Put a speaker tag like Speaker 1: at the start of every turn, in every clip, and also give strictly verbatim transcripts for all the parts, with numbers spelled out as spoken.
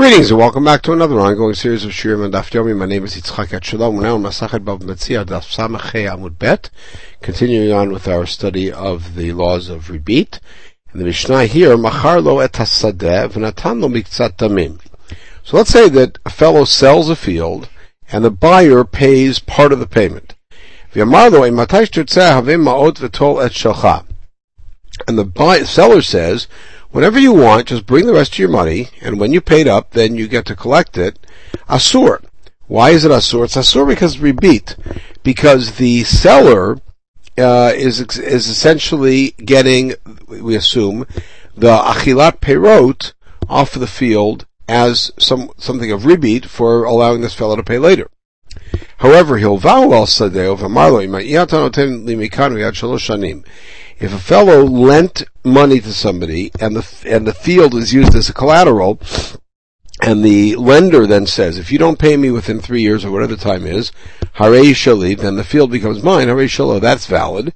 Speaker 1: Greetings and welcome back to another ongoing series of Shirim and Daf Yomi. My name is Yitzchak Etshalom. We're now in Masachet Bava Metzia Daf Samachei Amud Bet, continuing on with our study of the laws of Ribit. And the Mishnah here, Machar lo et hasadeh v'natan lo miktzat damim. So let's say that a fellow sells a field and the buyer pays part of the payment. V'yamar lo imatay shtirtzeh havim ma'ot v'tol et shelcha. And the buyer, seller says, whenever you want, just bring the rest of your money, and when you paid up, then you get to collect it. Asur. Why is it asur? It's asur because ribit, because the seller uh, is is essentially getting, we assume, the achilat perot off of the field as some something of ribit for allowing this fellow to pay later. However, he'll vow al sadeo v'marlo ima'iyatan oten limikan v'yad shalosh shanim. If a fellow lent money to somebody and the and the field is used as a collateral, and the lender then says, if you don't pay me within three years or whatever the time is, harei shali, then the field becomes mine, harei shalo, that's valid.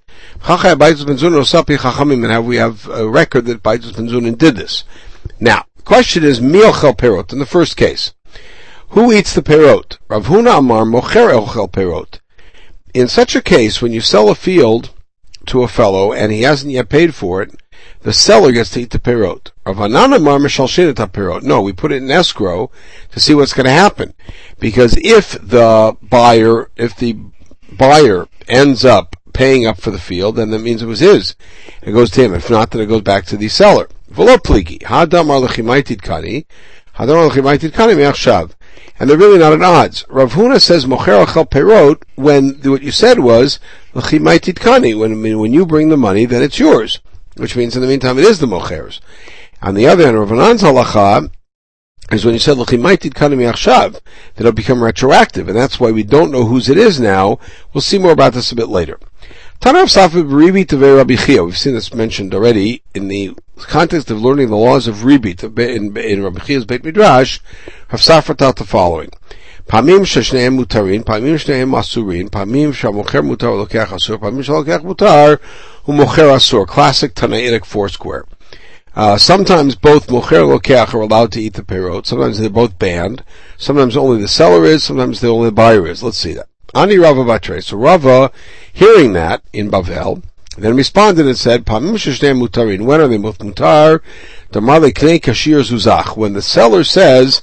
Speaker 1: And have we have a record that Baitus ben Zunin did this. Now, the question is, mi ochel perot, in the first case. Who eats the perot? Rav Huna amar mocher ochel perot. In such a case, when you sell a field to a fellow and he hasn't yet paid for it, the seller gets to eat the perot. Rav Hanan amar mishalshin et perot. No, we put it in escrow to see what's going to happen. Because if the buyer, if the buyer ends up paying up for the field, then that means it was his. It goes to him. If not, then it goes back to the seller. V'lo pligi. Hadamar lechimaitid kani. Hadamar lechimaitid kani me'achshav. And they're really not at odds. Rav Huna says mocher achal perot when what you said was l'chimaitit kani. When when you bring the money, then it's yours, which means in the meantime it is the mocher's. On the other hand, Rav Hanan's halacha is when you said l'chimaitit kani mi'achshav, that it'll become retroactive, and that's why we don't know whose it is now. We'll see more about this a bit later. Tanav Safa b'Ribit Tevei Rabbi Chia. We've seen this mentioned already in the context of learning the laws of Ribit in, in Rabbi Chia's Beit Midrash. Rav Safra taught the following: Pamim sheshneim mutarin, pamim shneim asurin, pamim shamocher mutar lokech asur, pamim shalokech mutar umocher asur. Classic Tanaitic foursquare. Uh, sometimes both mocher and lokech are allowed to eat the perot. Sometimes they're both banned. Sometimes only the seller is. Sometimes the only the buyer is. Let's see that. Ani Rava Batre. So Rava, hearing that in Bavel, then responded and said, Pamim sheshneim mutarin. When are they both mutar? Damale knei kashir zuzach. When the seller says,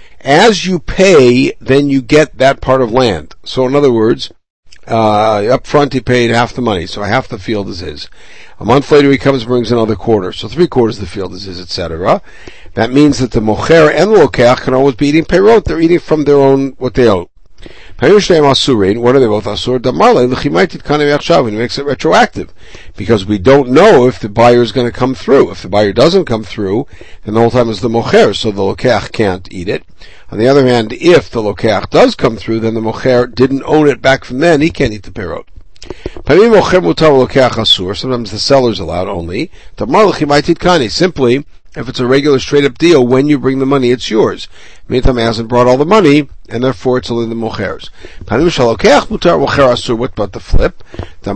Speaker 1: as you pay, then you get that part of land. So in other words, uh, up front he paid half the money, so half the field is his. A month later he comes and brings another quarter, so three quarters of the field is his, et cetera. That means that the mocher and the lokech can always be eating perot. They're eating from their own, what they own. What are they both asur? Damarle l'chimaitit kani me'achshav, and he makes it retroactive, because we don't know if the buyer is going to come through. If the buyer doesn't come through, then the whole time is the mocher, so the lokech can't eat it. On the other hand, if the lokech does come through, then the mocher didn't own it back from then, he can't eat the perot. Sometimes the seller's allowed only. Simply, if it's a regular straight-up deal, when you bring the money, it's yours. Meantime, he hasn't brought all the money, and therefore it's only the mocher's. What about the flip?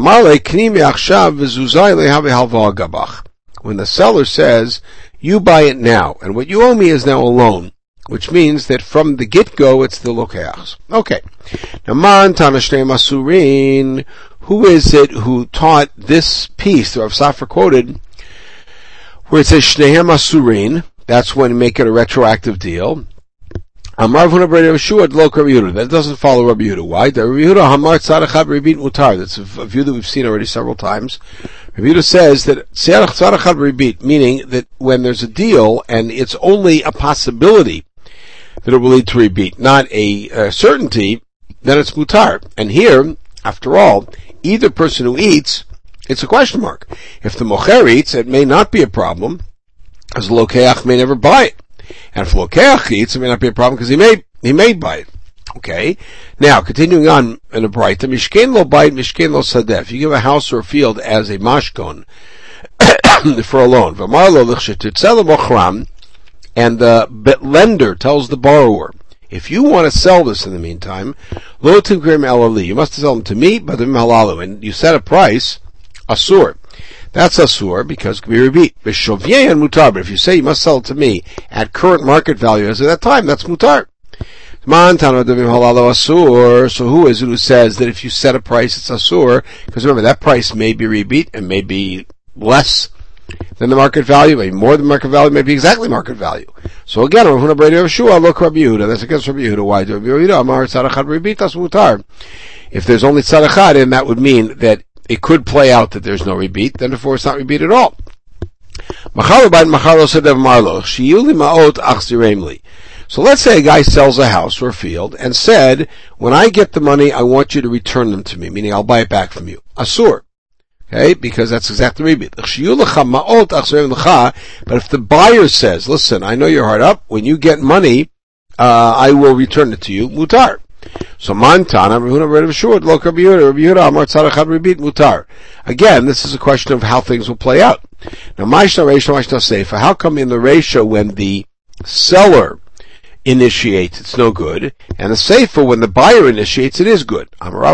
Speaker 1: When the seller says, you buy it now, and what you owe me is now a loan, which means that from the get-go, it's the lokech's. Okay. Now, man tanashnei masurin, who is it who taught this piece that Rav Safra quoted, where it says shnehem asurin? That's when you make it a retroactive deal. Amar v'huna b'rei Yeshua d'lo Rabbi Yehuda. That doesn't follow Rabbi Yehuda. Why? The Rabbi Yehuda hamar tzad echad ribit mutar. That's a view that we've seen already several times. Rabbi Yehuda says that tzad echad ribit, meaning that when there's a deal and it's only a possibility that it will lead to ribit, not a, a certainty, then it's mutar. And here, after all, either person who eats, it's a question mark. If the mocher eats, it may not be a problem, because the lokeach may never buy it. And if the lokeach eats, it may not be a problem, because he may, he may buy it. Okay? Now, continuing on in a bright, mishken lo bayit, mishken lo sadeh. If you give a house or a field as a mashkon, for a loan, v'amar lo l'chshetitzel mochram, and the lender tells the borrower, if you want to sell this in the meantime, lo timkrim elali, you must sell them to me, but halalu, and you set a price, asur. That's asur because it can be rebit. B'shovyein mutar. But if you say you must sell it to me at current market value as of that time, that's mutar. So who is it who says that if you set a price, it's asur? Because remember, that price may be rebit and may be less than the market value, maybe more than market value, maybe exactly market value. So again, Rav Huna Breder of Shua, look Rabbi Yehuda. That's against Rabbi Yehuda. Why do Rabbi Yehuda? Amar tzad echad rebit as mutar. If there's only tzad echad, then that would mean that it could play out that there's no rebit, then therefore it's not rebit at all. So let's say a guy sells a house or a field and said, when I get the money, I want you to return them to me, meaning I'll buy it back from you. Asur. Okay, because that's exactly rebit. But if the buyer says, listen, I know you're hard up, when you get money, uh, I will return it to you, mutar. So Mantana, mutar. Again, this is a question of how things will play out. Now, how come in the ratio when the seller initiates, it's no good, and the seifa when the buyer initiates, it is good?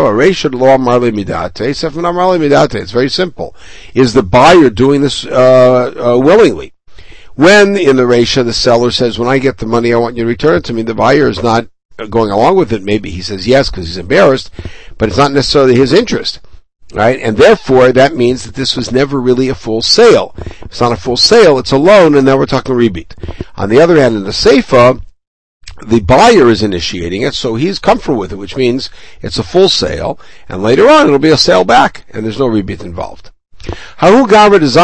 Speaker 1: It's very simple. Is the buyer doing this uh, uh, willingly? When in the reisha the seller says, when I get the money, I want you to return it to me, the buyer is not going along with it. Maybe he says yes because he's embarrassed, but it's not necessarily his interest, right? And therefore, that means that this was never really a full sale. It's not a full sale, it's a loan, and now we're talking rebit. On the other hand, in the seifa, the buyer is initiating it, so he's comfortable with it, which means it's a full sale, and later on it'll be a sale back, and there's no rebit involved. So there's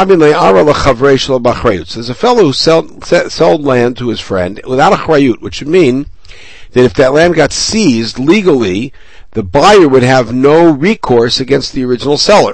Speaker 1: a fellow who sold, sold land to his friend without a chrayut, which would mean that if that land got seized legally, the buyer would have no recourse against the original seller.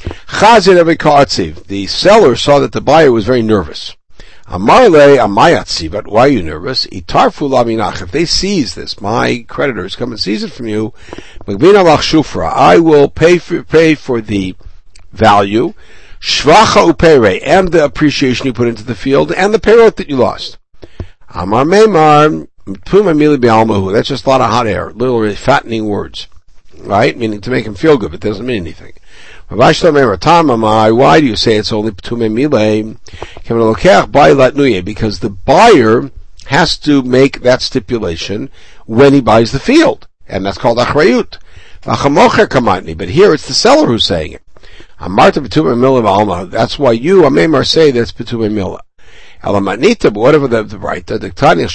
Speaker 1: The seller saw that the buyer was very nervous. Amarle amayatsivat, why are you nervous? Itarfu laminach, if they seize this, my creditors come and seize it from you, I will pay for, pay for the value, shvacha upere, and the appreciation you put into the field, and the perot that you lost. Amar meimar, that's just a lot of hot air, little fattening words, right? Meaning to make him feel good, but it doesn't mean anything. Why do you say it's only p'tumei milei? Because the buyer has to make that stipulation when he buys the field, and that's called achrayut. But here it's the seller who's saying it. That's why you, Amemar, say that's p'tumei milei. Elamanita, but whatever the, the right, the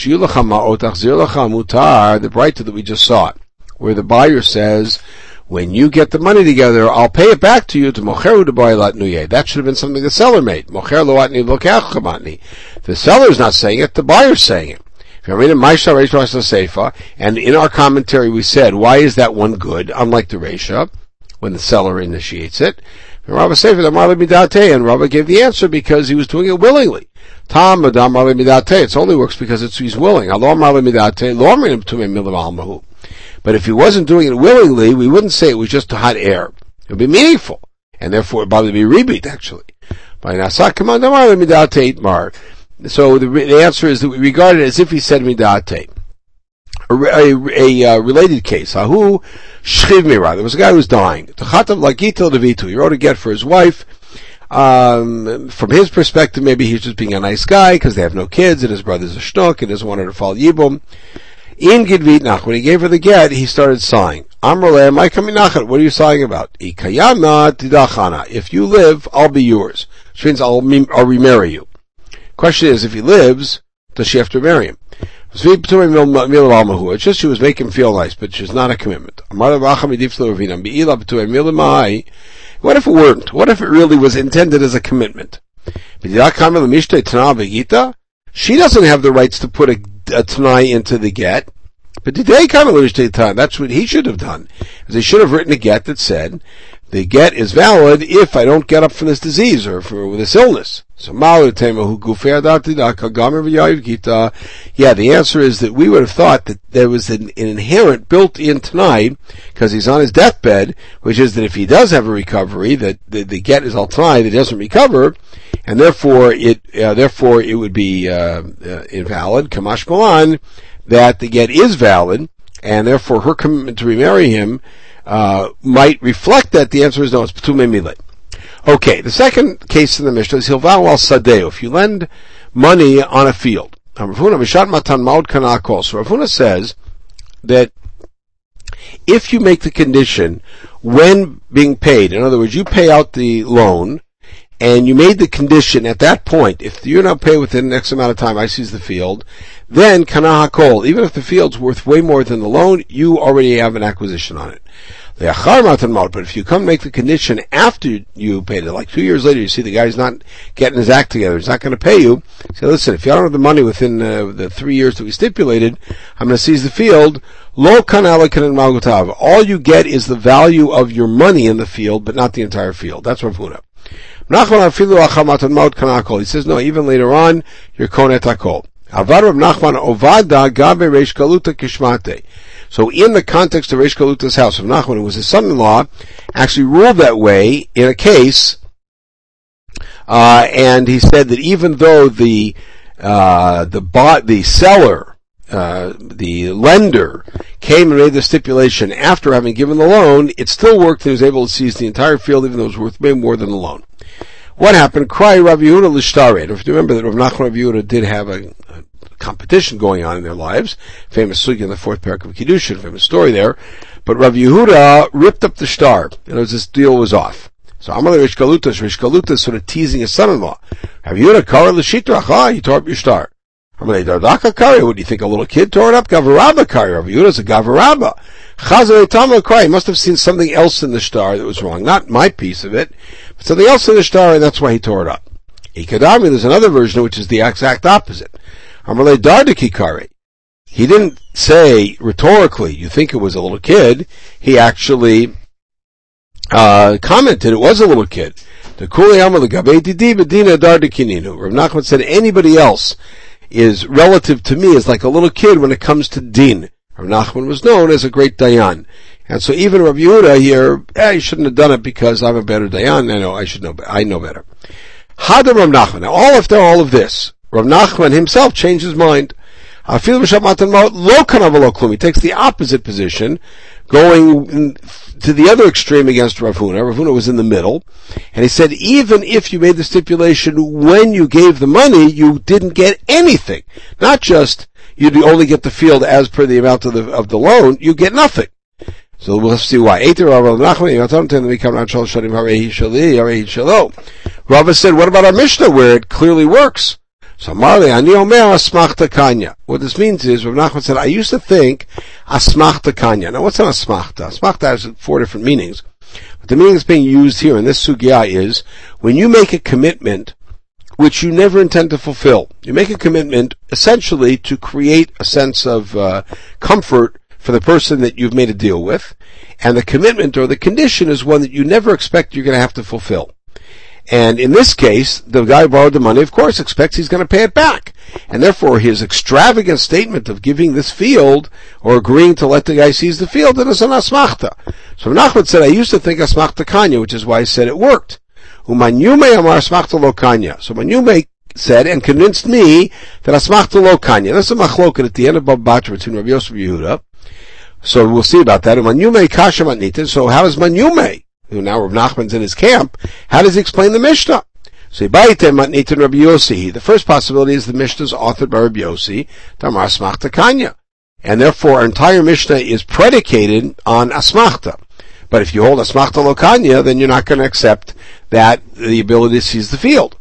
Speaker 1: the right that we just saw, where the buyer says, when you get the money together, I'll pay it back to you to mocheru to buy latnuye. That should have been something the seller made. Mocher loatni lokach chamatni. The seller's not saying it, the buyer's saying it. If you're reading Maisha Reish Seifa, and in our commentary we said, why is that one good, unlike the Reisha, when the seller initiates it? And Rabbi Seifa, the Marle Midate, and Rabbi gave the answer because he was doing it willingly. Tam Madam Marle Midate, it only works because it's, he's willing. Allah Marle Midate, lo amrim tumei milam almahu. But if he wasn't doing it willingly, we wouldn't say it was just a hot air. It would be meaningful. And therefore it would probably be rebit, actually. So the, the answer is that we regard it as if he said midate. A, a, a uh, related case. Ahu shchiv mira. There was a guy who was dying. He wrote a get for his wife. Um, from his perspective, maybe he's just being a nice guy because they have no kids and his brother's a shnook and doesn't want her to fall yibum. In Gidvitnach, when he gave her the get, he started sighing. Amrle, my kaminachat, what are you sighing about? Ikayama tidachana. If you live, I'll be yours. Which means I'll, I'll remarry you. Question is, if he lives, does she have to marry him? It's just she was making him feel nice, but she's not a commitment. What if it weren't? What if it really was intended as a commitment? She doesn't have the rights to put a a Tanai into the get, but today kind of time. That's what he should have done. Because he should have written a get that said, the get is valid if I don't get up from this disease or for this illness. So, yeah, the answer is that we would have thought that there was an, an inherent built-in Tanai, because he's on his deathbed, which is that if he does have a recovery, that the, the get is all Tanai, that he doesn't recover, and therefore it, uh, therefore it would be, uh, uh invalid, Kamash Malan, that the get is valid, and therefore her commitment to remarry him, uh, might reflect that. The answer is no, it's P'tumei Milei. Okay, the second case in the Mishnah is Hilval al Sadeo. If you lend money on a field. So Rav Huna says that if you make the condition when being paid, in other words, you pay out the loan, and you made the condition at that point, if you're not paid within X amount of time, I seize the field, then kana hakol, even if the field's worth way more than the loan, you already have an acquisition on it. But if you come make the condition after you paid it, like two years later, you see the guy's not getting his act together, he's not going to pay you, say, listen, if you don't have the money within uh, the three years that we stipulated, I'm going to seize the field, lo kanalakan and malgutav. All you get is the value of your money in the field, but not the entire field. That's Rav Huna. He says, no, even later on, you're konet hakol. So in the context of Reish Galuta's house of Nachman, who was his son-in-law, actually ruled that way in a case, uh, and he said that even though the, uh, the bought, the seller, uh, the lender came and made the stipulation after having given the loan, it still worked and he was able to seize the entire field even though it was worth way more than the loan. What happened? Cry Rav Yehuda l'shtared. If you remember that Rav Nachman Rav Yehuda did have a, a competition going on in their lives, famous sugi in the fourth parak of Kiddushin, famous story there, but Rav Yehuda ripped up the shtar, and as this deal was off. So Amalei Reish Galuta, Reish Galuta is sort of teasing his son-in-law. Rav Yehuda kara l'shitra, ah, he tore up your shtar. Amalei Dardaka kari, what do you think, a little kid tore it up? Gavarabba kari, Rav Yehuda is a Gavarabba. Chazal Tama cry, he must have seen something else in the shtar that was wrong, not my piece of it, but something else in the shtar, and that's why he tore it up. Ikadami, there's another version which is the exact opposite. Amalei Dardaki kari. He didn't say rhetorically, you think it was a little kid. He actually uh commented it was a little kid. The Kuli Amal Gabe Didi Bedina Dardakininu. Rav Nachman said anybody else is relative to me is like a little kid when it comes to din. Rav Nachman was known as a great dayan. And so even Rav Yehuda here, eh, you shouldn't have done it because I'm a better dayan. I know, I should know, I know better. Hadam Rav Nachman. Now all after all of this, Rav Nachman himself changed his mind. He takes the opposite position, going to the other extreme against Rav Huna. Rav Huna was in the middle, and he said even if you made the stipulation when you gave the money, you didn't get anything. Not just you'd only get the field as per the amount of the of the loan, you get nothing. So we'll see why. Rava said, what about our Mishnah where it clearly works? So Marley, ani omer asmachta kanya. What this means is, Rav Nachman said, I used to think asmachta kanya. Now what's an asmachta? Asmachta has four different meanings. But the meaning that's being used here in this sugya is, when you make a commitment which you never intend to fulfill, you make a commitment essentially to create a sense of uh, comfort for the person that you've made a deal with, and the commitment or the condition is one that you never expect you're going to have to fulfill. And in this case, the guy who borrowed the money, of course, expects he's going to pay it back. And therefore, his extravagant statement of giving this field, or agreeing to let the guy seize the field, it is an asmachta. So Nachman said, I used to think asmachta kanya, which is why I said it worked. Umanyume amar asmachta lo kanya. So Manyume said, and convinced me, that asmachta lo kanya. That's a machloket at the end of Bab Batra between Rabbi Yosef and Yehuda. So we'll see about that. Umanyume kasha matnitin. So how is Manyume? Now Rav Nachman's in his camp, how does he explain the Mishnah? So Rabbi Yossi. The first possibility is the Mishnah is authored by Rabbi Yossi, Damar Asmachta Kanya. And therefore our entire Mishnah is predicated on Asmachta. But if you hold Asmachta Lo Kanya, then you're not going to accept that the ability to seize the field.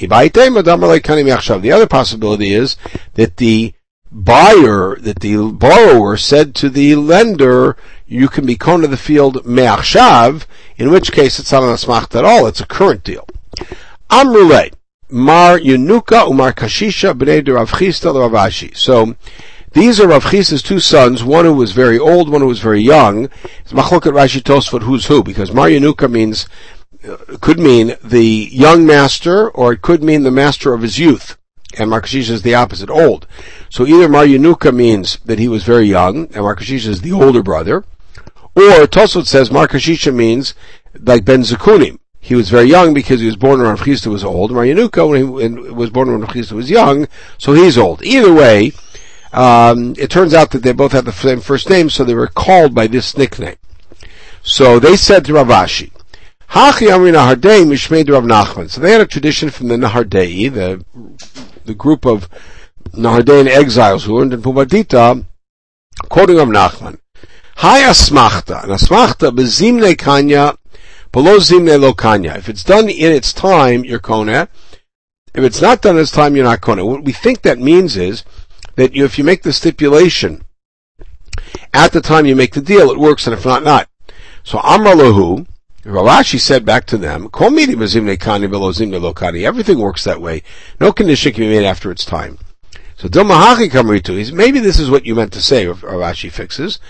Speaker 1: The other possibility is that the buyer, that the borrower said to the lender, you can be kona the field me'achshav, in which case it's not an asmachta at all, it's a current deal. Amrulei, Mar Yenuka Umar Kashisha b'nei de Rav Chisda Rav Ashi. So, these are Rav Chisda's two sons, one who was very old, one who was very young. It's machloket Rashi Tosfot who's who, because Mar Yenuka means, uh, could mean the young master, or it could mean the master of his youth. And Mar Kashisha is the opposite, old. So either Mar Yenuka means that he was very young, and Mar Kashisha is the older brother, or Tosfot says Mar Kashisha means like Ben Zekunim. He was very young because he was born when Rav Chisda was old. Mar Yenuka when he was born when Rav Chisda was young, so he's old. Either way, um, it turns out that they both had the same first name, so they were called by this nickname. So they said to Rav Ashi, Hachi Amri Nahardei Mishmei Rav Nachman. So they had a tradition from the Nahardei, the the group of Nahardeian exiles who learned in Pumbedita, quoting Rav Nachman. Hai asmachta, an asmachta bezimne kanya, below zimne lo kanya. If it's done in its time, you're koneh. If it's not done in its time, you're not koneh. What we think that means is that you, if you make the stipulation at the time you make the deal, it works, and if not, not. So Amar Lahu, Rav Ashi said back to them, Kol midi bezimne kanya below zimne lo kanya. Everything works that way. No condition can be made after its time. So Dilma Hachi Kamritu, maybe this is what you meant to say, Rav Ashi fixes.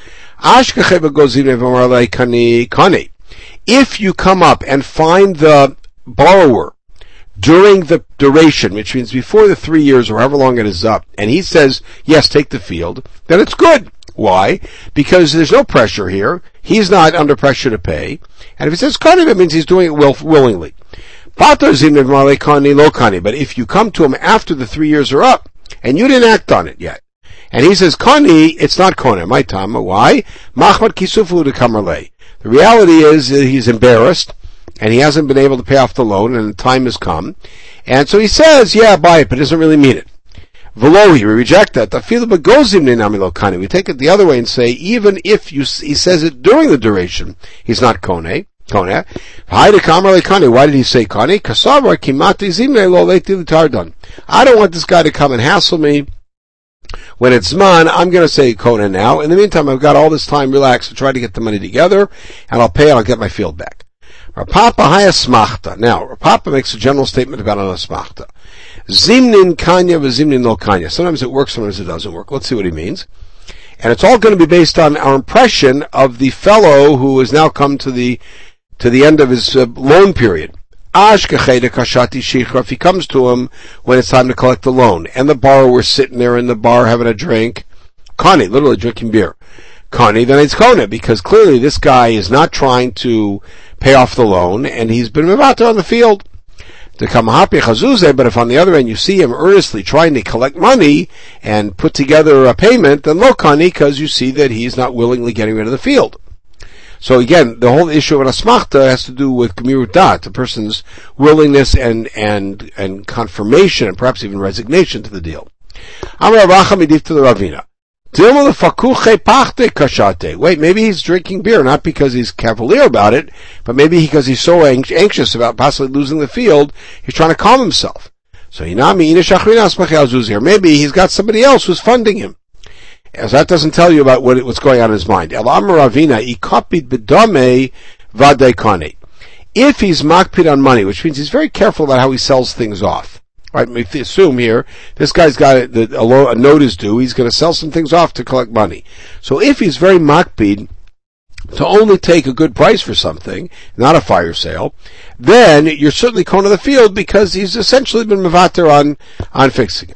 Speaker 1: If you come up and find the borrower during the duration, which means before the three years or however long it is up, and he says, yes, take the field, then it's good. Why? Because there's no pressure here. He's not under pressure to pay. And if he says kani, that means he's doing it will, willingly. But if you come to him after the three years are up, and you didn't act on it yet, and he says, Kani, it's not Kone, my Tama. Why? Machmat Kisufu de Kamerle. The reality is that he's embarrassed, and he hasn't been able to pay off the loan, and the time has come. And so he says, yeah, buy it, but doesn't really mean it. Velo, we reject that. We take it the other way and say, even if you, he says it during the duration, he's not Kone. Kone. Why did he say Kani? I don't want this guy to come and hassle me. When it's Zman, I'm going to say Kona now. In the meantime, I've got all this time, relax, to try to get the money together, and I'll pay and I'll get my field back. Rapapa haya smachta. Now, Rapapa makes a general statement about an asmachta. Zimnin kanya v'zimnin lo kanya. Sometimes it works, sometimes it doesn't work. Let's see what he means. And it's all going to be based on our impression of the fellow who has now come to the to the end of his uh, loan period. If he comes to him when it's time to collect the loan, and the borrower's sitting there in the bar having a drink, Kani, literally drinking beer, Kani, then it's Kona, because clearly this guy is not trying to pay off the loan, and he's been out there on the field. But if on the other end you see him earnestly trying to collect money and put together a payment, then lo Kani, because you see that he's not willingly getting rid of the field. So again, the whole issue of an asmachta has to do with gemirut dat, a person's willingness and, and, and confirmation and perhaps even resignation to the deal. Amar Rav Midif to the Ravina. Wait, maybe he's drinking beer, not because he's cavalier about it, but maybe because he's so anxious about possibly losing the field, he's trying to calm himself. So maybe he's got somebody else who's funding him. As that doesn't tell you about what, what's going on in his mind. If he's makpid on money, which means he's very careful about how he sells things off. Right? If you assume here, this guy's got a, a, a note is due, he's going to sell some things off to collect money. So if he's very makpid to only take a good price for something, not a fire sale, then you're certainly kona the field because he's essentially been mevater on, on fixing it.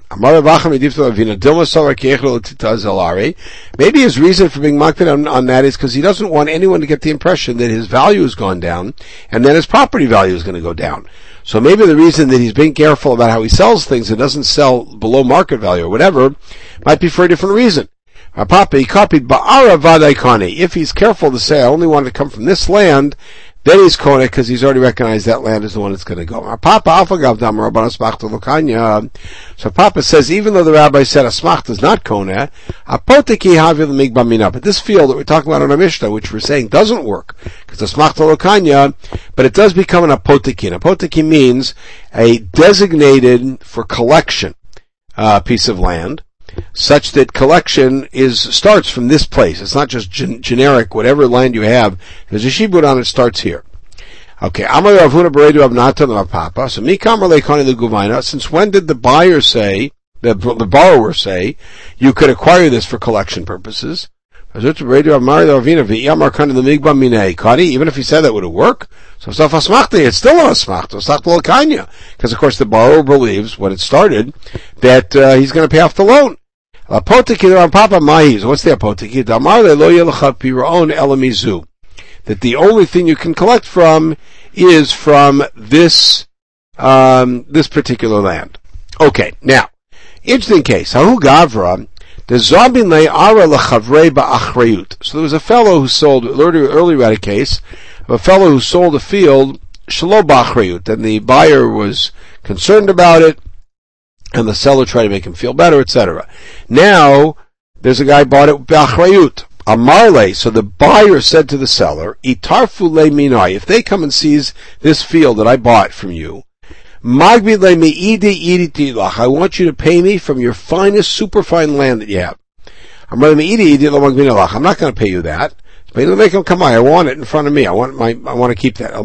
Speaker 1: Maybe his reason for being makpid on, on that is because he doesn't want anyone to get the impression that his value has gone down and then his property value is going to go down. So maybe the reason that he's being careful about how he sells things and doesn't sell below market value or whatever might be for a different reason. If he's careful to say, I only want to come from this land, then he's kona because he's already recognized that land is the one that's going to go. So Papa says, even though the rabbi said asmachta is not kona, but this field that we're talking about on our Mishnah, which we're saying doesn't work, because asmachta lo kanya, but it does become an apotiki. An apotiki means a designated for collection uh, piece of land, such that collection is starts from this place. It's not just gen- generic, whatever land you have. There's a shibud on it, starts here. Okay, Amar Ravuna Beredu Avnatan Papa. So Mikamar Lekani Luguvaina. Since when did the buyer say, the, the borrower say, you could acquire this for collection purposes? Even if he said that, would it work? So it's still not asmachta. Because of course the borrower believes when it started that uh, he's going to pay off the loan. Apotiki on Papa Mahiz. What's the apotiki? That the only thing you can collect from is from this um, this particular land. Okay, now interesting case. Hahu Gavra. So there was a fellow who sold, earlier, earlier had a case of a fellow who sold a field shelo b'achrayut, and the buyer was concerned about it, and the seller tried to make him feel better, et cetera. Now, there's a guy bought it b'achrayut. Amarle, so the buyer said to the seller, Itarfu le minai, if they come and seize this field that I bought from you, Magbi le me'idi iditi, I want you to pay me from your finest, superfine land that you have. I'm not going to pay you that. But make them come by. I want it in front of me. I want my, I want to keep that. I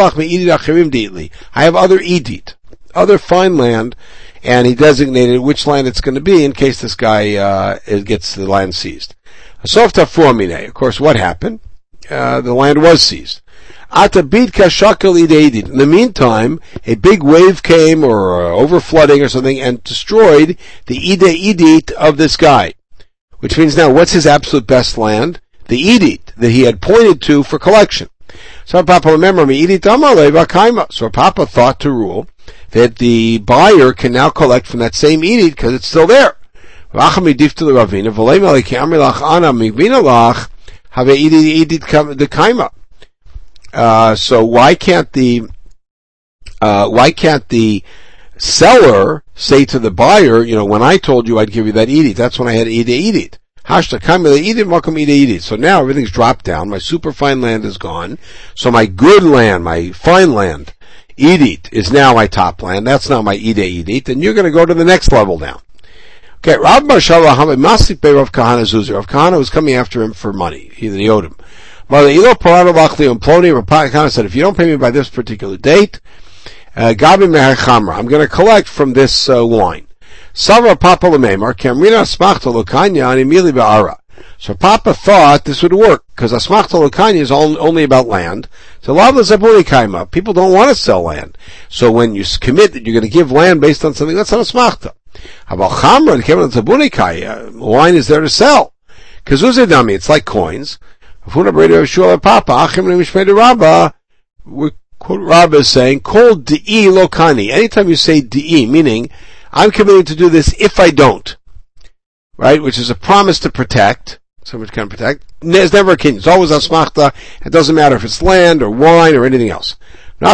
Speaker 1: have other edit, other fine land, and he designated which land it's going to be in case this guy, uh, gets the land seized. Of course, what happened? Uh, the land was seized. In the meantime, a big wave came, or uh, overflooding or something, and destroyed the ide edit of this guy. Which means now, what's his absolute best land? The edit that he had pointed to for collection. So Papa, remember me, edit amalei v'kaima. So Papa thought to rule that the buyer can now collect from that same edit because it's still there. Uh, so why can't the, uh, why can't the seller say to the buyer, you know, when I told you I'd give you that edit, that's when I had ide edit. So now everything's dropped down, my superfine land is gone, so my good land, my fine land, edit, is now my top land, that's now my ide edit, and you're going to go to the next level down. Okay, Rav Marshala Masik Bey Rav Kahana Zuzi. Rav Kahana was coming after him for money. He, he owed him. Rav Kahana said, if you don't pay me by this particular date, uh, Gabi Meher Chamra, I'm going to collect from this uh, wine. Savra Papa Lememar, Kamrina Asmachta Lokanya and Emili Ba'ara. So Papa thought this would work, because Asmachta Lokanya is only about land. So Lavla Zabuni Kaima, people don't want to sell land. So when you commit that you're going to give land based on something, that's not Asmachta. About Chamra and Kevin Zabuni Kaya, wine is there to sell. Kazuzedami, it's like coins. Afuna Breda Shua Papa, Achim Mishmei Rabba, we quote Rabba is saying, call Di'i Lokani. Anytime you say Di'i, meaning, I'm committed to do this if I don't. Right? Which is a promise to protect. Somebody can protect. There's never a king. It's always asmachta. It doesn't matter if it's land or wine or anything else. So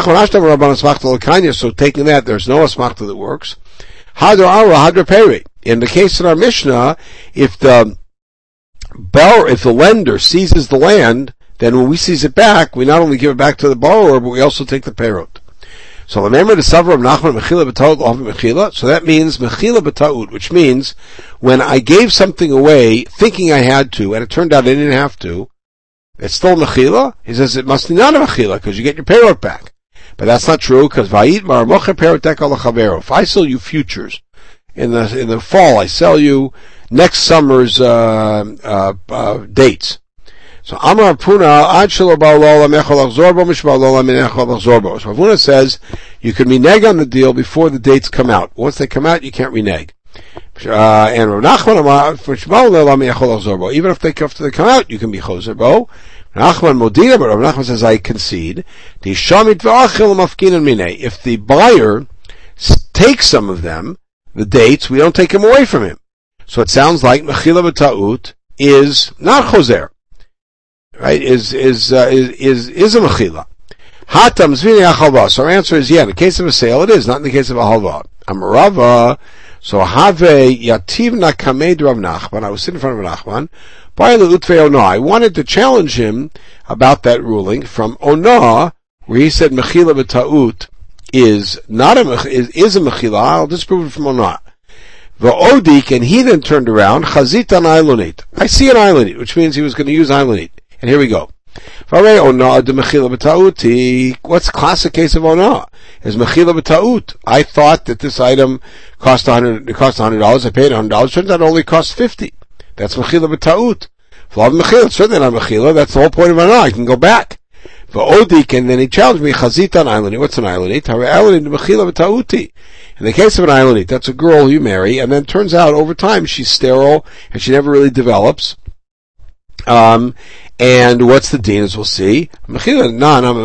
Speaker 1: taking that, there's no asmachta that works. Hadra ara, hadra peri. In the case in our Mishnah, if the borrower, if the lender seizes the land, then when we seize it back, we not only give it back to the borrower, but we also take the perot. So remember the Savra of Nachman Mechila B'Taut L'Havim Mechila. So that means Mechila B'Taut, which means when I gave something away thinking I had to, and it turned out I didn't have to, it's still Mechila. He says it must be not a Mechila because you get your perot back. But that's not true because Vayit Mar Mocher Perot Dekal L'Chavero. If I sell you futures in the in the fall, I sell you next summer's uh, uh, uh, dates. So Amar Puna Ad Shelo Ba'Lo Lamechol Achzorbo Mishba'Lo Lamechol Achzorbo. So Puna says you can renege on the deal before the dates come out. Once they come out, you can't renege. Uh, and Rav Nachman Amar Mishba'Lo Lamechol Achzorbo. Even if they after they come out, you can be Chozerbo. Nachman Modina, but Rav Nachman says I concede. The Shamit V'Achil Mafkinan Minei. If the buyer takes some of them, the dates, we don't take them away from him. So it sounds like Mechila B'Ta'ut is not Choser. Right, is, is, uh, is, is, is a mechila. Hatam zvini achalva. So our answer is, yeah, in the case of a sale, it is, not in the case of a halva. Amarava, so have yativna kamed Rav Nachman. I was sitting in front of Rav Nachman. Ba'ile utve ona. I wanted to challenge him about that ruling from Ona, where he said mechila b'ta'ut is not a, is, is a mechila. I'll disprove it from Ona. V'odik, and he then turned around, chazit an ilonit. I see an ilonit, which means he was going to use ilonit. And here we go. What's the classic case of Ona? Is Mechila B'Ta'ut. I thought that this item cost one hundred, it cost one hundred dollars, I paid one hundred dollars, turns out it only cost fifty. That's Mechila B'Ta'ut. Flav Mechila, certainly not Mechila, that's the whole point of Ona, I can go back. V'odik, and then he challenged me, Chazit an Islandit. What's an Islandit? Hare Islandit Mechila B'Ta'uti. In the case of an Islandit, that's a girl you marry, and then it turns out over time she's sterile, and she never really develops. Um, and what's the deen, as we'll see? Mechila, no, no,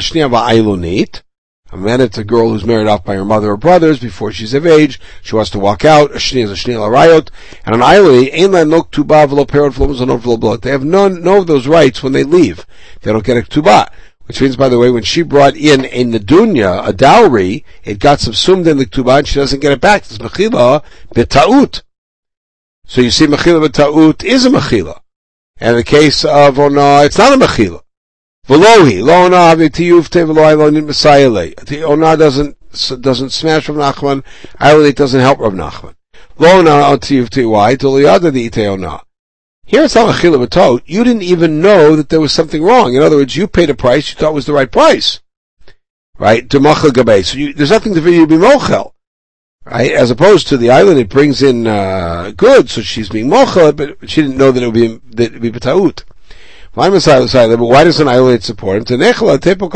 Speaker 1: a man, it's a girl who's married off by her mother or brothers before she's of age. She wants to walk out. A shni is a shni l'rayot. And an island, ein la nok tuba v'lo perot v'lo mezonot v'lo blot. They have none, no of those rights when they leave. They don't get a tuba. Which means, by the way, when she brought in a nedunya, a dowry, it got subsumed in the ketubah and she doesn't get it back. It's mechila b'ta'ut. So you see, mechila b'ta'ut is a mechila. And in the case of ona, it's not a mechila. V'lohi, lo ona avitiyuvte v'lo lo nit mesayele. The ona doesn't, doesn't smash Rav Nachman, Ayla doesn't help Rav Nachman. Lo ona avitiyuvte, why? To liyada the ite ona. Here it's not mechila b'ta'ut. You didn't even know that there was something wrong. In other words, you paid a price you thought was the right price. Right? To mochel gabei. So you, there's nothing for you to be mochel. Right? As opposed to the island, it brings in, uh, goods, so she's being mochel, but she didn't know that it would be, that it would be b'ta'ut. But why does an island support him? There's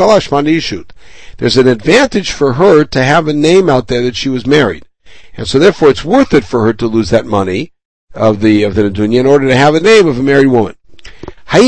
Speaker 1: an advantage for her to have a name out there that she was married. And so therefore it's worth it for her to lose that money of the, of the nedunya in order to have a name of a married woman. So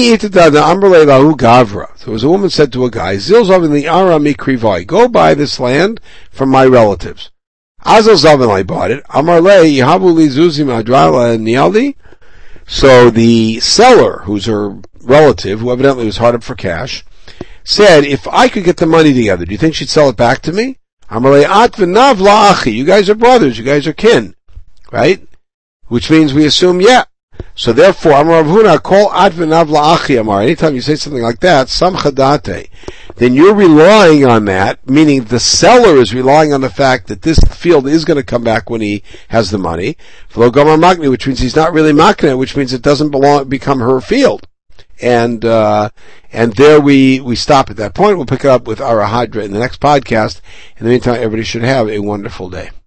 Speaker 1: there was a woman said to a guy, go buy this land from my relatives. Azel Zavin, I bought it. Amarle, Yahabuli Zuzim Adrala Nialdi. So the seller, who's her relative, who evidently was hard up for cash, said, if I could get the money together, do you think she'd sell it back to me? Amarle At V'nav La'achi. You guys are brothers, you guys are kin. Right? Which means we assume, yeah. So therefore, Amar Rav Huna, call At V'nav La'achi Amar. Anytime you say something like that, Samcha Date, then you're relying on that, meaning the seller is relying on the fact that this field is going to come back when he has the money. Which means he's not really makna, which means it doesn't belong, become her field. And, uh, and there we, we stop at that point. We'll pick it up with Arahadra in the next podcast. In the meantime, everybody should have a wonderful day.